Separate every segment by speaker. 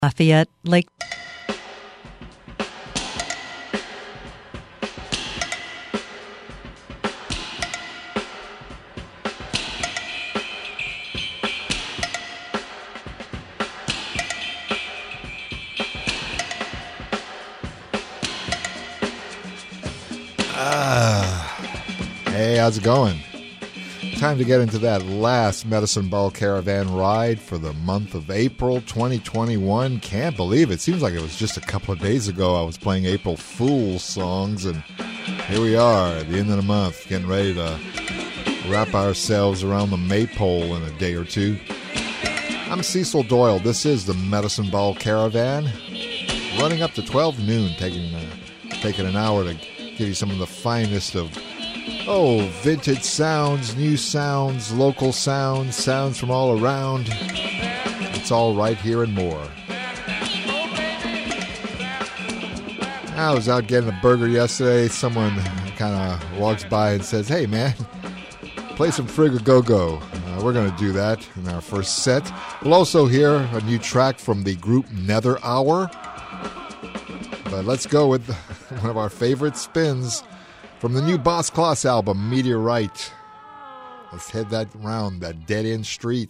Speaker 1: Lafayette, Lake.
Speaker 2: Hey, how's it going? Time to get into that last Medicine Ball Caravan ride for the month of April 2021. Can't believe it. Seems like it was just a couple of days ago I was playing April Fool's songs, and here we are at the end of the month, getting ready to wrap ourselves around the maypole in a day or two. I'm Cecil Doyle. This is the Medicine Ball Caravan, running up to 12 noon, taking an hour to give you some of the finest of vintage sounds, new sounds, local sounds, sounds from all around. It's all right here and more. I was out getting a burger yesterday. Someone kind of walks by and says, "Hey, man, play some Frigga Go-Go." We're going to do that in our first set. We'll also hear a new track from the group Nether Hour. But let's go with one of our favorite spins from the new Boss Kloss album, Meteorite. Let's head that round, that dead-end street.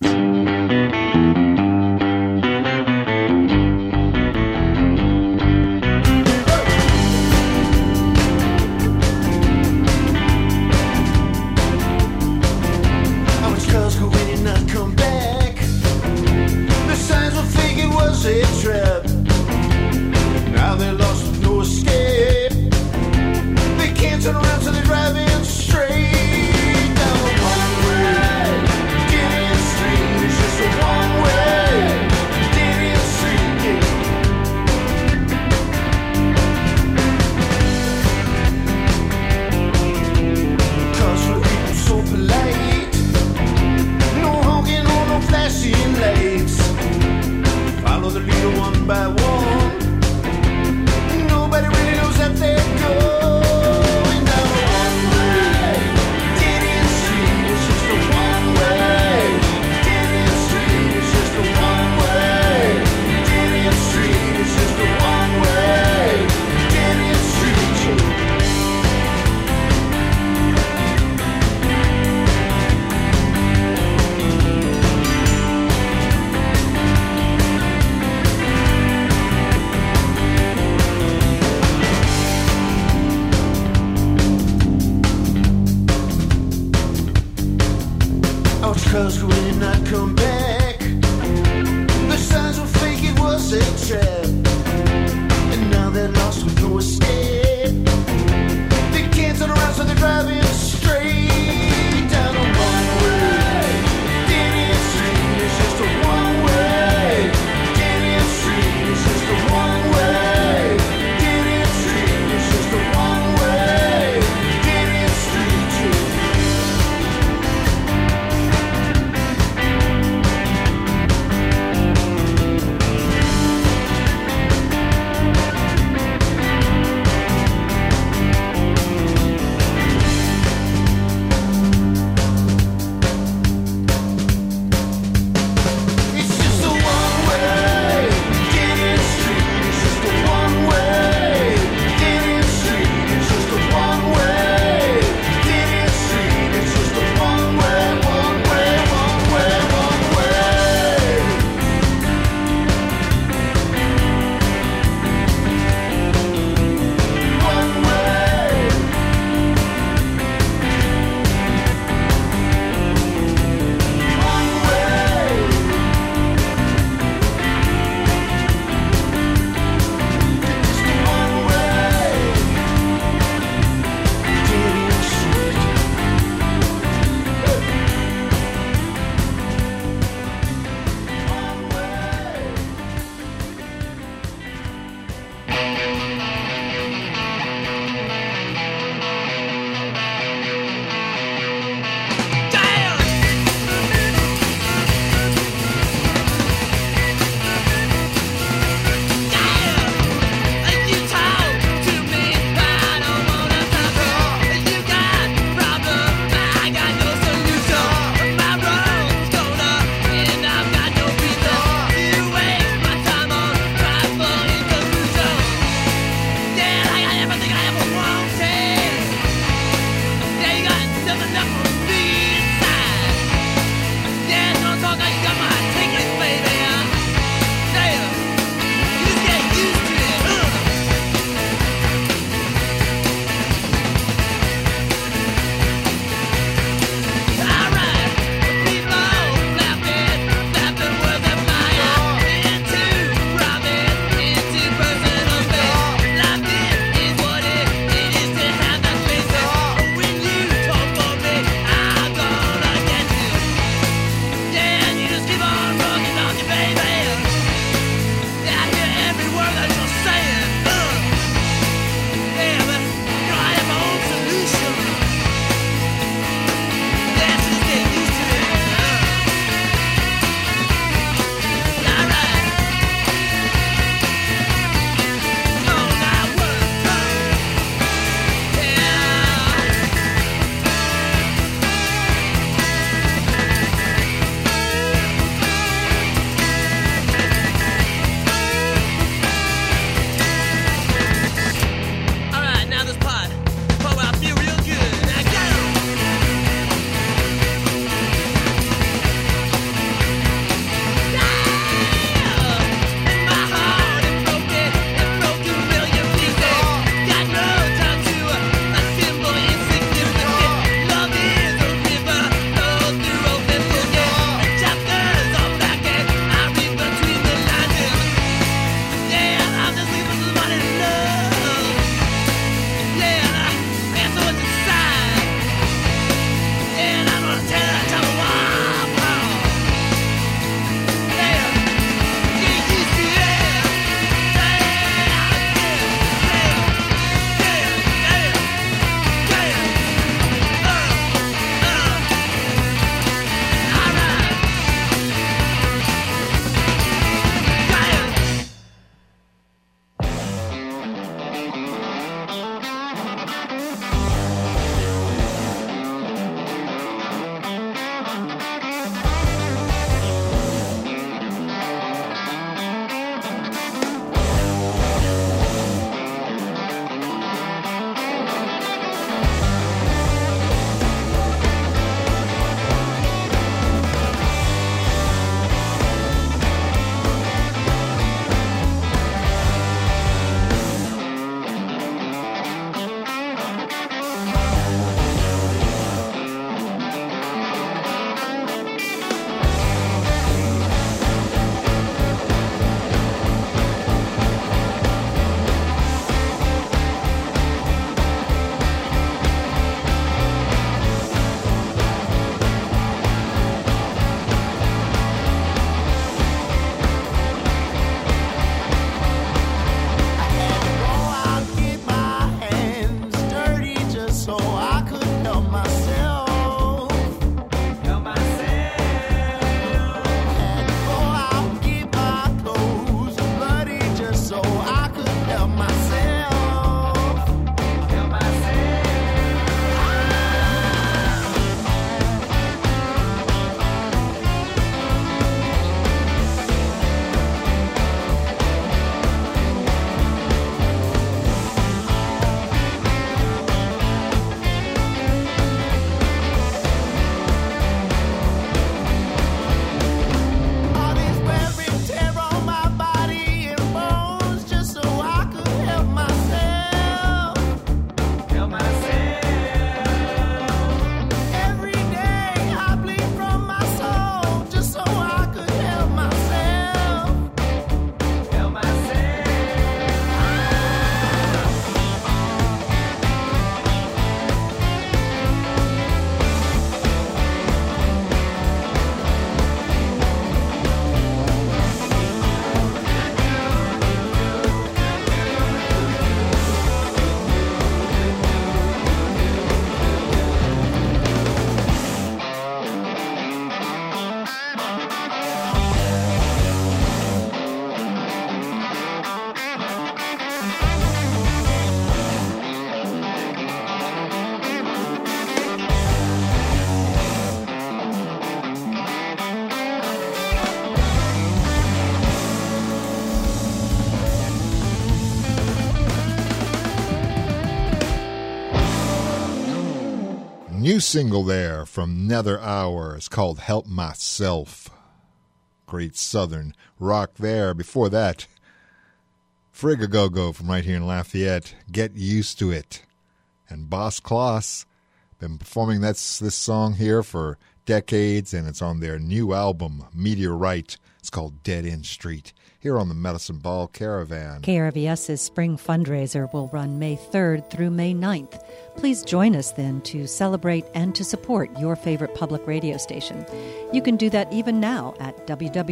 Speaker 2: New single there from Nether Hours called Help Myself. Great southern rock there. Before that, Frigagogo from right here in Lafayette, Get Used to It. And Boss Kloss, been performing this song here for decades, and it's on their new album, Meteorite. It's called Dead End Street, here on the Medicine Ball Caravan.
Speaker 1: KRVS's spring fundraiser will run May 3rd through May 9th. Please join us then to celebrate and to support your favorite public radio station. You can do that even now at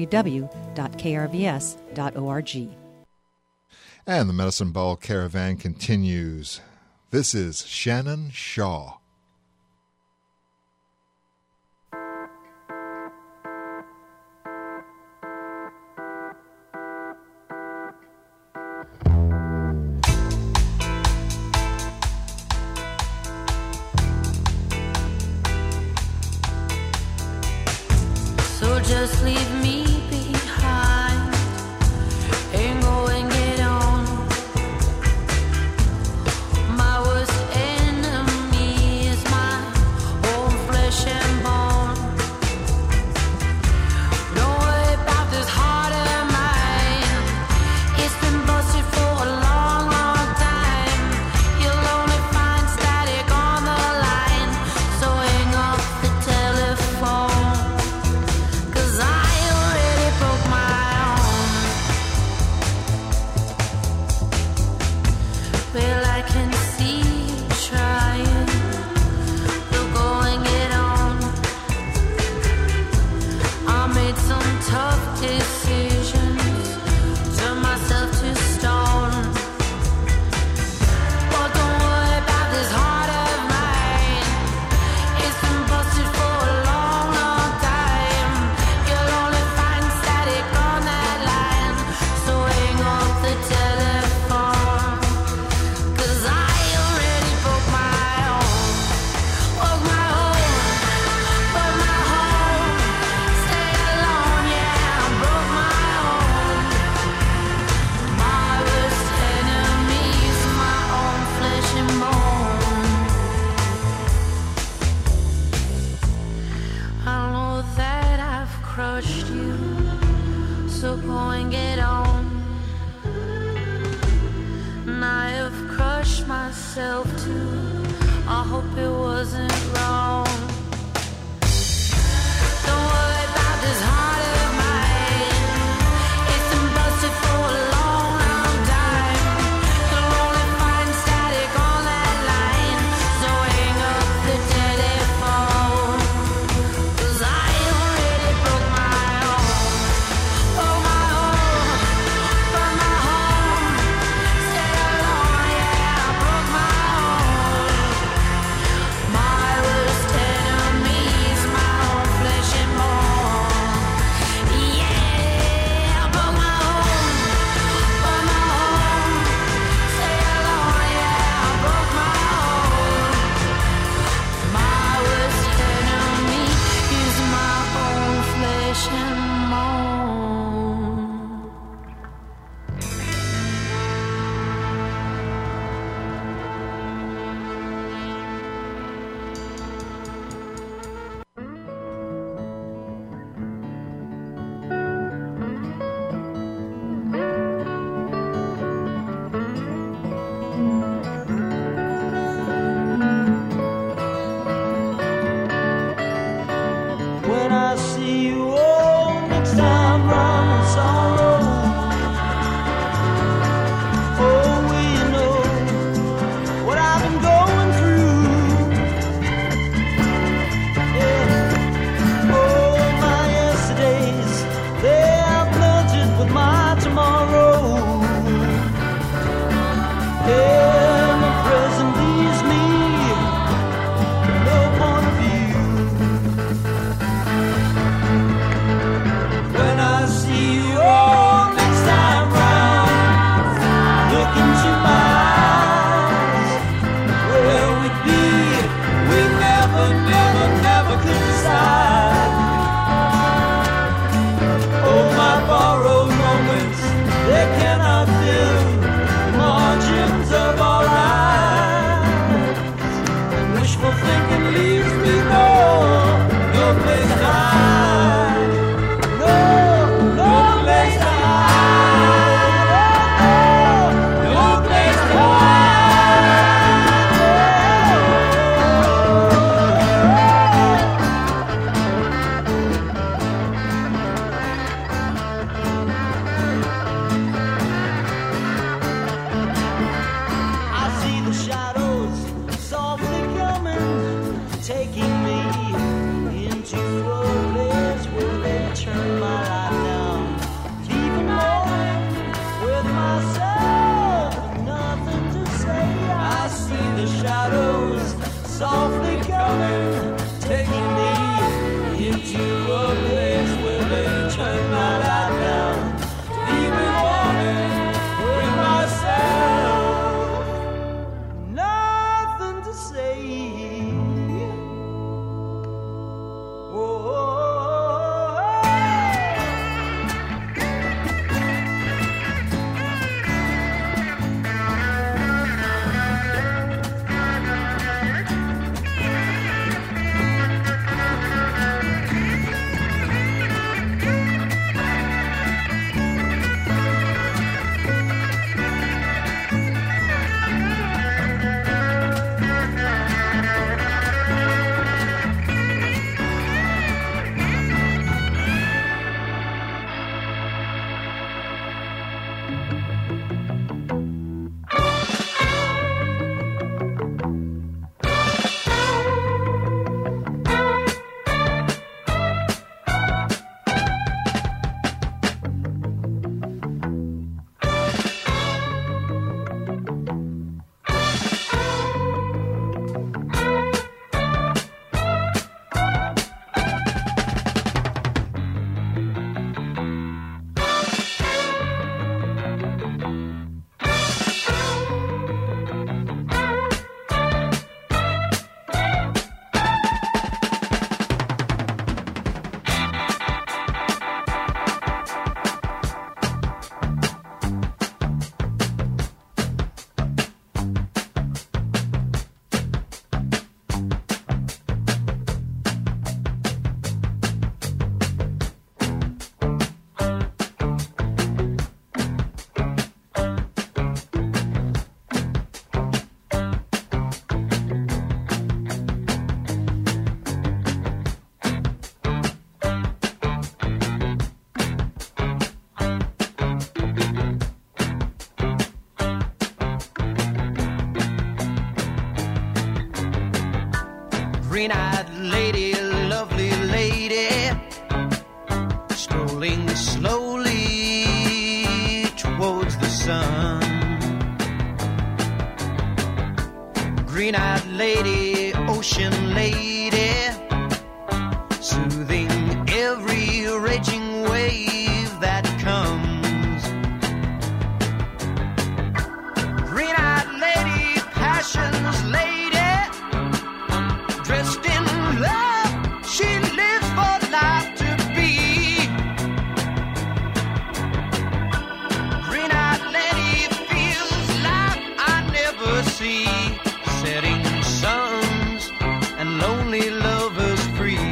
Speaker 1: www.krvs.org.
Speaker 2: And the Medicine Ball Caravan continues. This is Shannon Shaw.
Speaker 3: Just leave me behind and go and get on. My worst enemy is my own flesh and bone. Don't worry about this heart of mine. It's been busted for a long, long time. You'll only find static on the line, so hang up the telephone. Well, I can see you trying, so go and get on. I made some tough decisions, turned myself to stone. But don't worry about this heart of mine. It's been busted for a long, long time. You'll only find static on that line, so hang up the telephone. So go and get on. And I have crushed myself too. I hope it wasn't wrong. Don't worry about this heart of mine. It's been busted for a long, long time. You'll only find static on that line, so hang up the telephone. 'Cause I already broke my own. Oh my home, but my home, stay alone, yeah, I broke my home. My worst enemy is my own flesh and bone. Yeah, I broke my home, but my home, stay alone, yeah, I broke my home. My worst enemy is my own flesh and bone.
Speaker 4: When I see you all next time round in sorrow, oh, will you know what I've been going through? Yeah. Oh, my yesterdays, they have melted with my tomorrow. Yeah, my present leaves me with no point of view. When I see you all next time round, look into my eyes, where we'd be, we never, never, never could decide. Oh, my borrowed moments, they cannot fill the margins of our lives. And wishful thinking leaves green-eyed lady, lovely lady, strolling slowly towards the sun. Green-eyed lady, ocean lady, soothing every raging wave that comes. Green-eyed lady, passion's lady, dressed in love, she lives for life to be. Green-eyed lady feels like I never see, setting suns and lonely lovers free.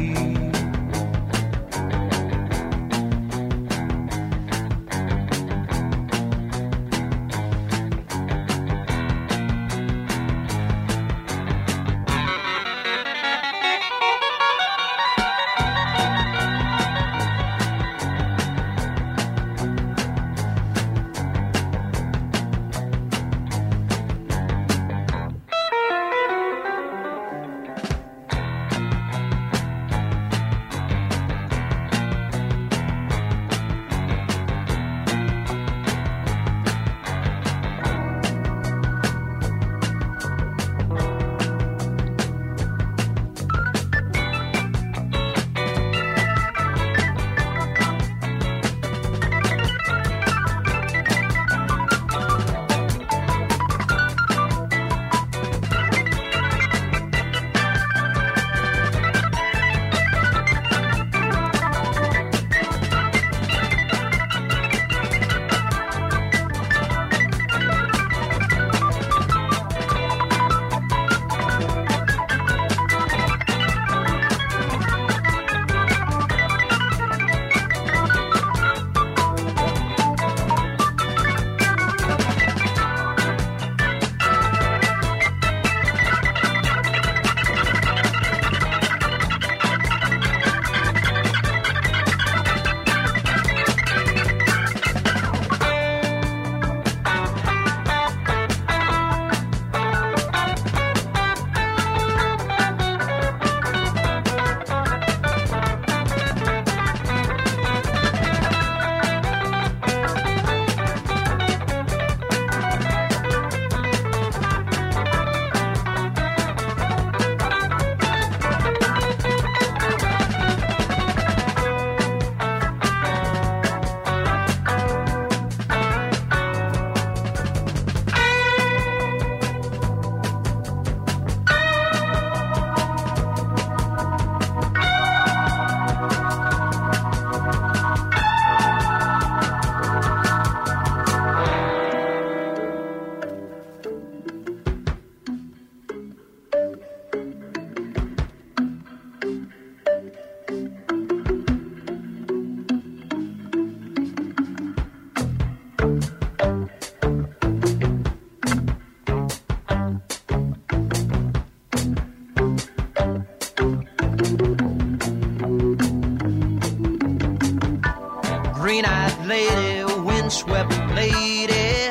Speaker 4: Green-eyed lady, windswept lady,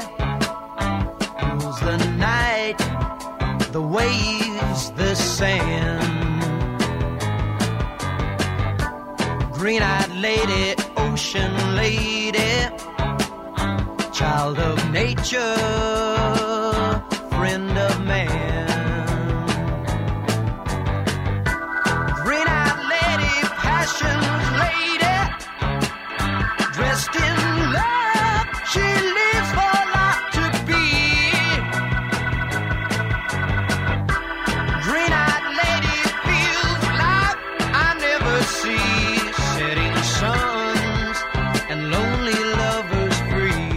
Speaker 4: rules the night, the waves, the sand. Green-eyed lady, ocean lady, child of nature, friend of man. Green-eyed lady, passion's lady, dressed in love, she lives for life to be. Green-eyed lady feels like I never see, setting suns and lonely lovers free.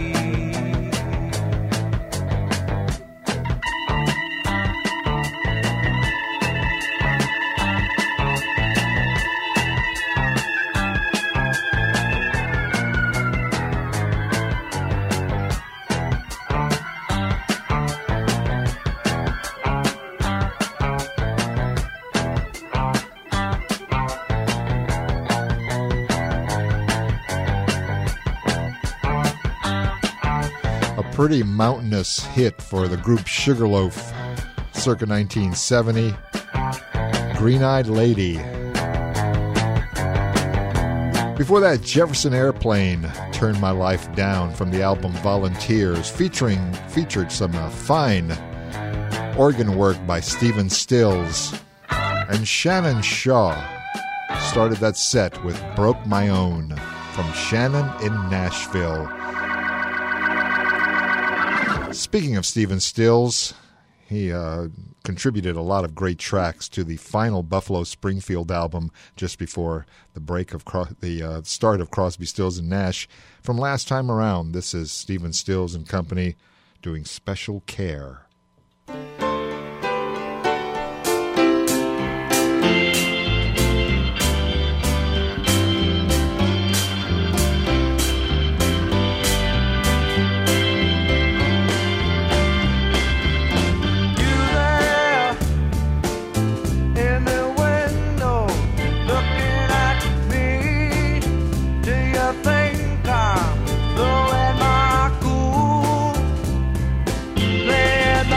Speaker 2: Pretty mountainous hit for the group Sugarloaf circa 1970. Green-Eyed Lady. Before that, Jefferson Airplane, Turn My Life Down, from the album Volunteers, featured some fine organ work by Stephen Stills. And Shannon Shaw started that set with Broke My Own from Shannon in Nashville. Speaking of Stephen Stills, he contributed a lot of great tracks to the final Buffalo Springfield album just before the break of the start of Crosby, Stills and Nash. From last time around, this is Stephen Stills and Company doing Special Care.
Speaker 4: Playing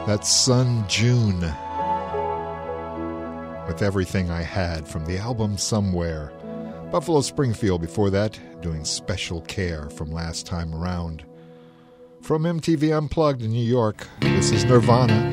Speaker 2: That's Sun June with Everything I Had from the album Somewhere. Buffalo Springfield before that, doing Special Care from Last Time Around. From MTV Unplugged in New York, this is Nirvana.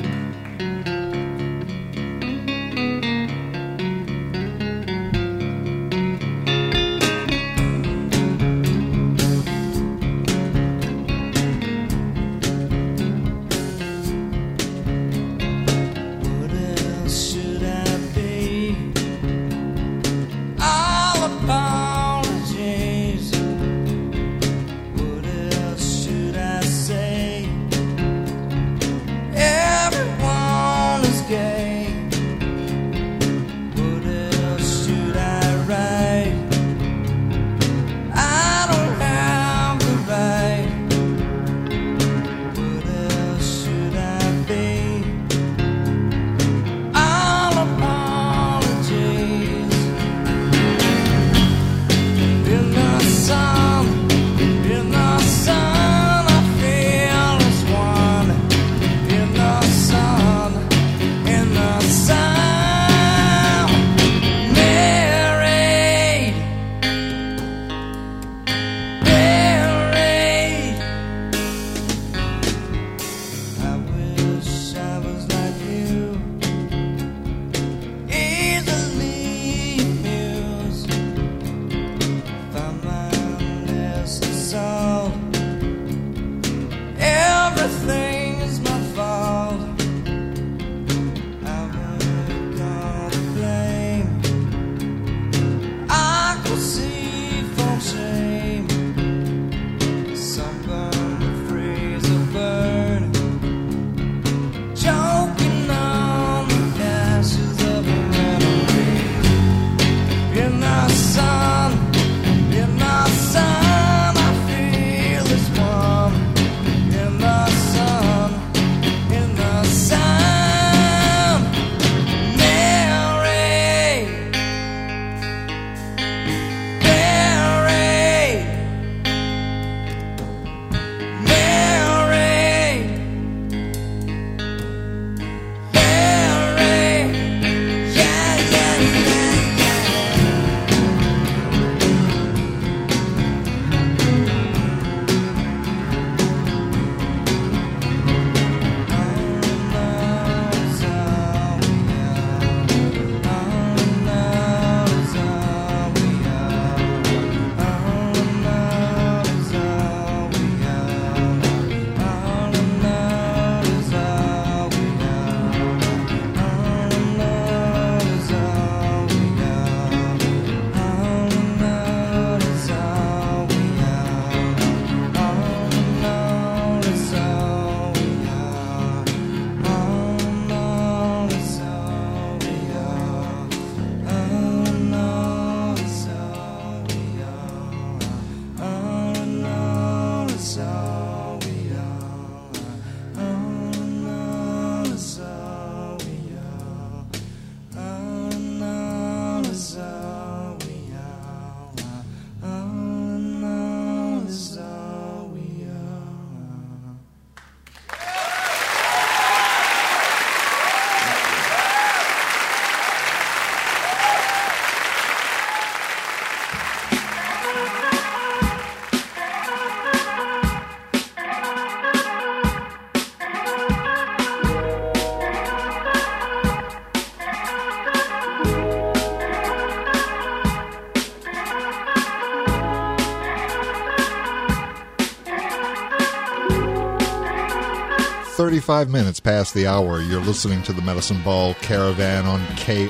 Speaker 2: "35 minutes past the hour. You're listening to the Medicine Ball Caravan on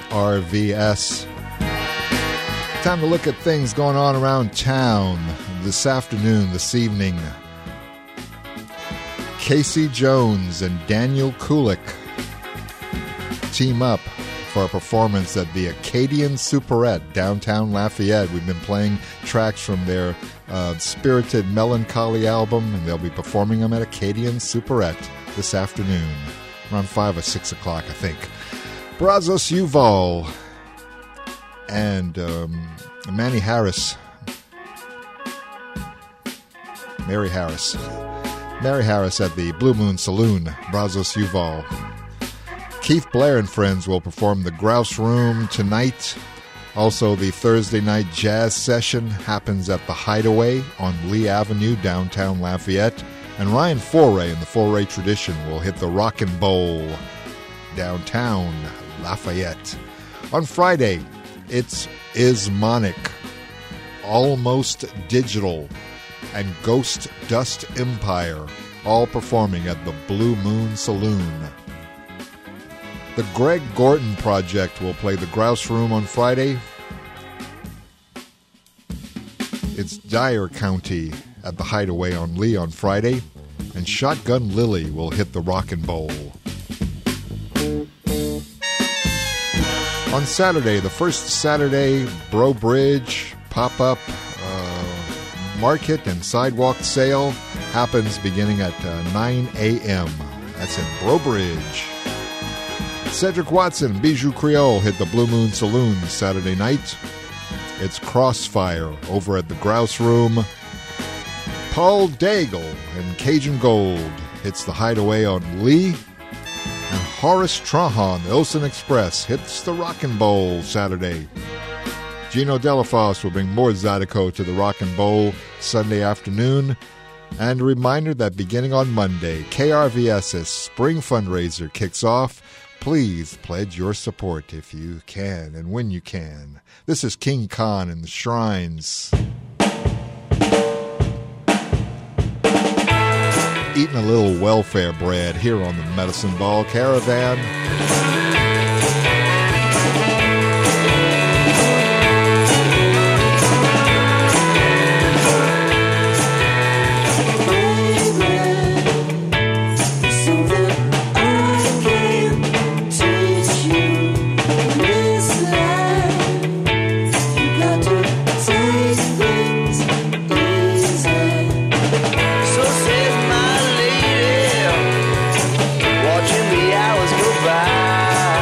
Speaker 2: KRVS. Time to look at things going on around town this afternoon, this evening. Casey Jones and Daniel Kulik team up for a performance at the Acadian Superette, downtown Lafayette. We've been playing tracks from their Spirited Melancholy album, and they'll be performing them at Acadian Superette this afternoon, around 5 or 6 o'clock, I think. Brazos Yuval and Mary Harris Mary Harris at the Blue Moon Saloon, Brazos Yuval. Keith Blair and friends will perform the Grouse Room tonight. Also, the Thursday night jazz session happens at the Hideaway on Lee Avenue, downtown Lafayette. And Ryan Foray and the Foray Tradition will hit the Rockin' Bowl, downtown Lafayette. On Friday, it's Ismonic, Almost Digital, and Ghost Dust Empire, all performing at the Blue Moon Saloon. The Greg Gorton Project will play the Grouse Room on Friday. It's Dyer County at the Hideaway on Lee on Friday. And Shotgun Lily will hit the Rockin' Bowl. On Saturday, the first Saturday Bro Bridge pop-up market and sidewalk sale happens beginning at 9 a.m. That's in Bro Bridge. Cedric Watson, Bijou Creole hit the Blue Moon Saloon Saturday night. It's Crossfire over at the Grouse Room. Paul Daigle and Cajun Gold hits the Hideaway on Lee. And Horace Trahan, the Ocean Express, hits the Rockin' Bowl Saturday. Gino Delafosse will bring more Zydeco to the Rockin' Bowl Sunday afternoon. And a reminder that beginning on Monday, KRVS's Spring Fundraiser kicks off. Please pledge your support if you can and when you can. This is King Khan and the Shrines. Eating a little welfare bread here on the Medicine Ball Caravan.
Speaker 4: Watching the hours go by.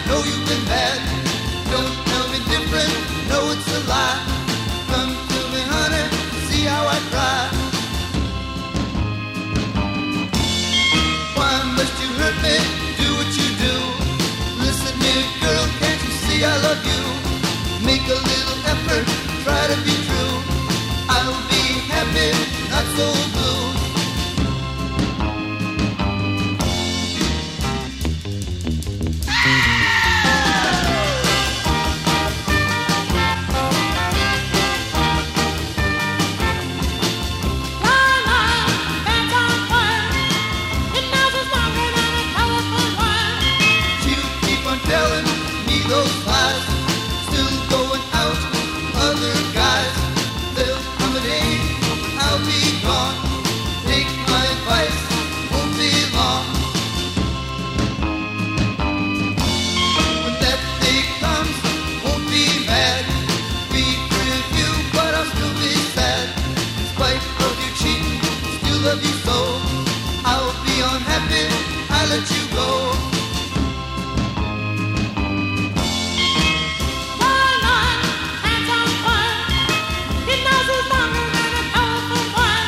Speaker 5: know you've been bad. Don't tell me different, no, it's a lie. Come to me, honey, see how I cry. Why must you hurt me, do what you do? Listen here, girl, can't you see I love you? Make a little effort, try to be true. I'll be happy, not so blue. Love you so, I'll be unhappy, I'll let you go. One on, hands on fire, it knows it's longer than a powerful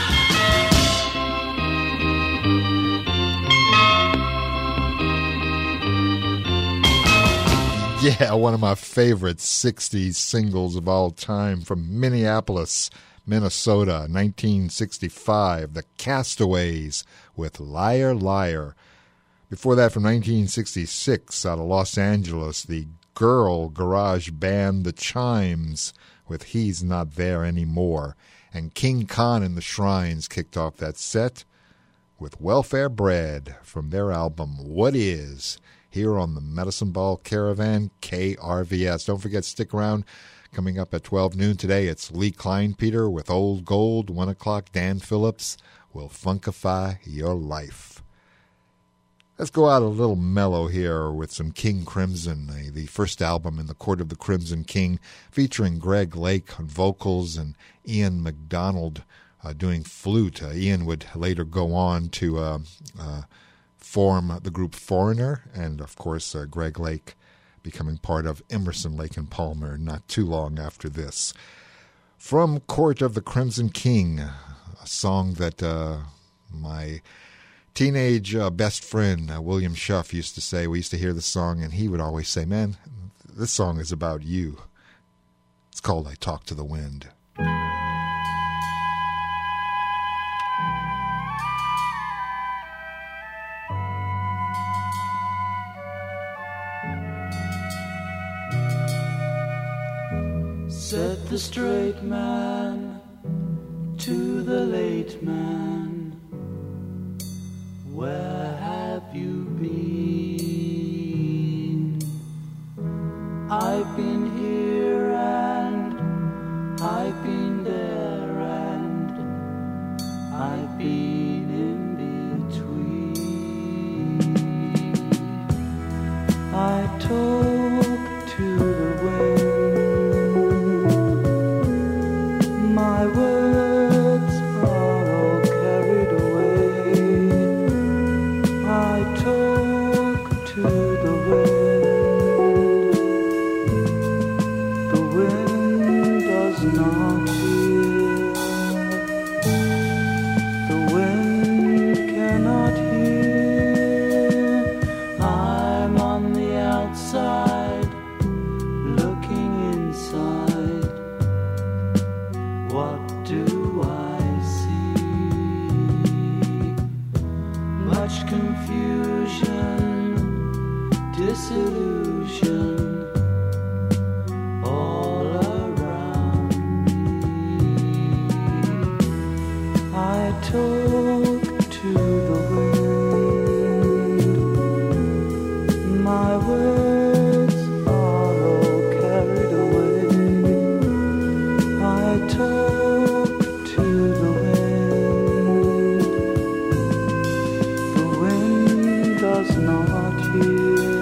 Speaker 2: one. Yeah, one of my favorite 60s singles of all time from Minneapolis, Minnesota, 1965, The Castaways with Liar, Liar. Before that, from 1966, out of Los Angeles, the girl garage band The Chimes with He's Not There Anymore. And King Khan and the Shrines kicked off that set with Welfare Bread from their album What Is, here on the Medicine Ball Caravan, KRVS. Don't forget, stick around. Coming up at 12 noon today, it's Lee Kleinpeter with Old Gold. 1 o'clock, Dan Phillips will funkify your life. Let's go out a little mellow here with some King Crimson, the first album in the Court of the Crimson King, featuring Greg Lake on vocals and Ian McDonald doing flute. Ian would later go on to form the group Foreigner, and of course Greg Lake becoming part of Emerson, Lake and Palmer not too long after this. From Court of the Crimson King, a song that my teenage best friend, William Schuff, used to say. We used to hear the song, and he would always say, man, this song is about you. It's called I Talk to the Wind.
Speaker 4: Said the straight man to the late man, where have you been? I've been here and I've been there and I've been in between. I talk to the wind. My words are all carried away. I talk to the wind. The wind does not hear. The wind cannot hear. I'm on the outside, looking inside. What do I see? Much confusion, disillusion all around me. I talk to the wind. My words are all carried away. I talk to the wind. The wind does not hear.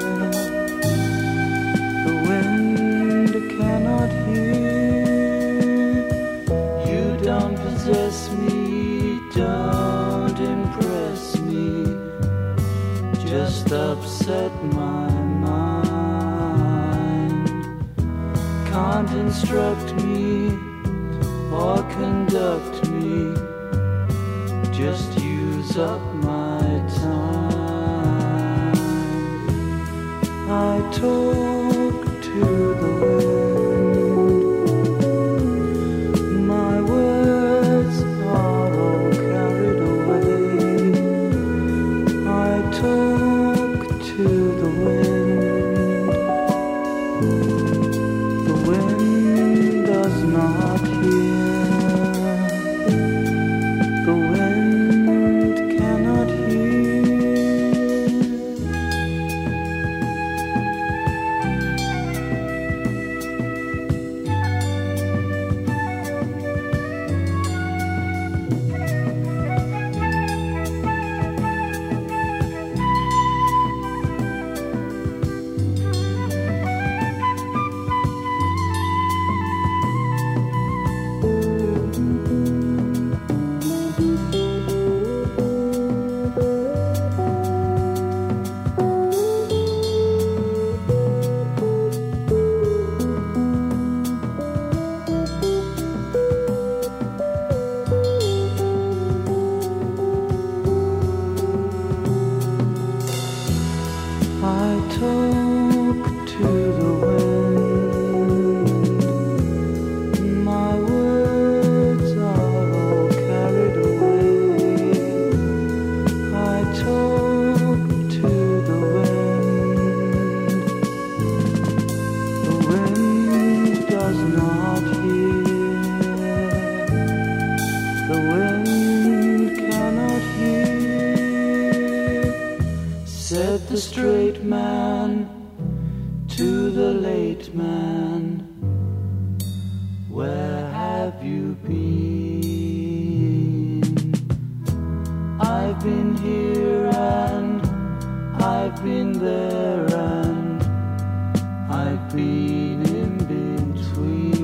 Speaker 4: The wind cannot hear. You don't possess me, don't impress me, just upset my mind. can't instruct me or conduct me, just use up my time. I talk to the wind, my words are all carried away. I talk to the wind, the wind does not hear, the wind cannot hear. I talk to the wind, my words are all carried away. I talk to the wind does not hear, the wind cannot hear. Said the straight man to the late man, where have you been? I've been here and I've been there and I've been in between.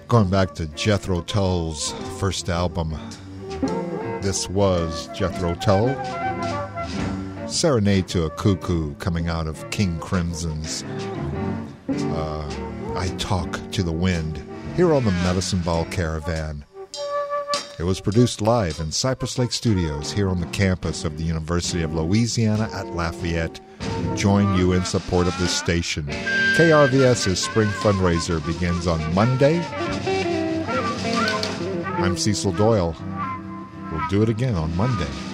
Speaker 2: Going back to Jethro Tull's first album. This was Jethro Tull. Serenade to a Cuckoo, coming out of King Crimson's I Talk to the Wind, here on the Medicine Ball Caravan. It was produced live in Cypress Lake Studios here on the campus of the University of Louisiana at Lafayette. We join you in support of this station. KRVS's spring fundraiser begins on Monday. I'm Cecil Doyle. We'll do it again on Monday.